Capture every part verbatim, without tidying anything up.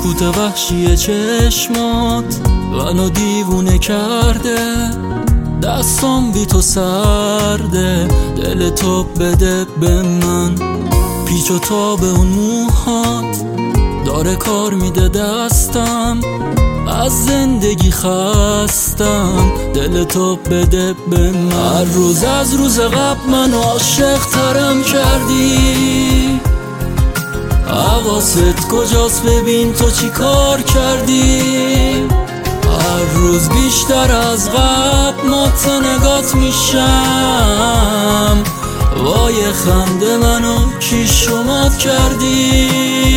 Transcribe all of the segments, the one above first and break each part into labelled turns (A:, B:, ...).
A: سکوت وحشی چشمات منو دیوونه کرده، دستام بی تو سرده، دل تو بده به من. پیچ و تاب اون موهات داره کار میده دستم، از زندگی خستم، دل تو بده به من. هر روز از روز قبل منو عاشق ترم کردی، حواست کجاست ببین تو چی کار کردی. هر روز بیشتر از قبل مات نگات میشم، وای خنده منو کی شمات کردی.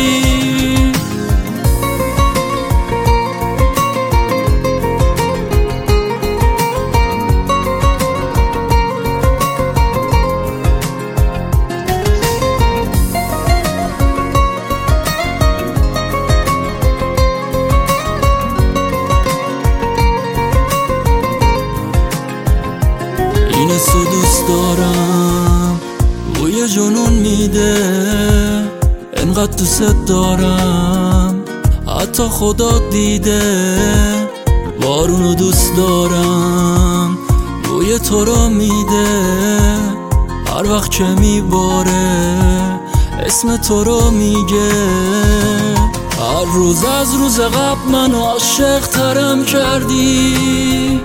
A: این سو دوست دارم، بوی جنون میده، انقدر دوست دارم حتی خدا دیده. بارونو دوست دارم، بوی تو رو میده، هر وقت که میباره اسم تو رو میگه. هر روز از روز قبل منو عاشق ترم کردی،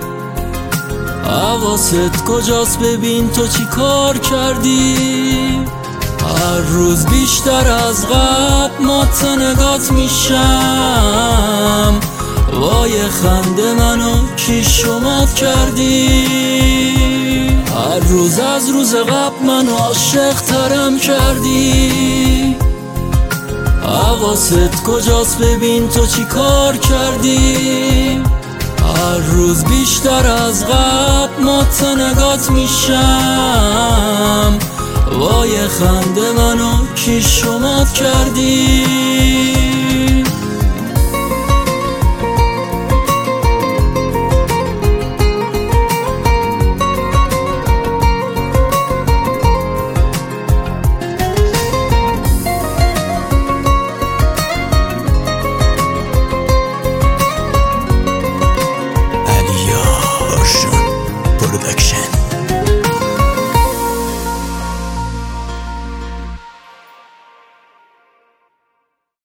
A: حواست کجاست ببین تو چی کار کردی. هر روز بیشتر از قبل مات نگات میشم، وای خنده منو کی شمات کردی. هر روز از روز قبل منو عاشق ترم کردی، حواست کجاست ببین تو چی کار کردی. هر روز بیشتر از قبل مات نگات میشم، وای خنده منو کی شمات کردی.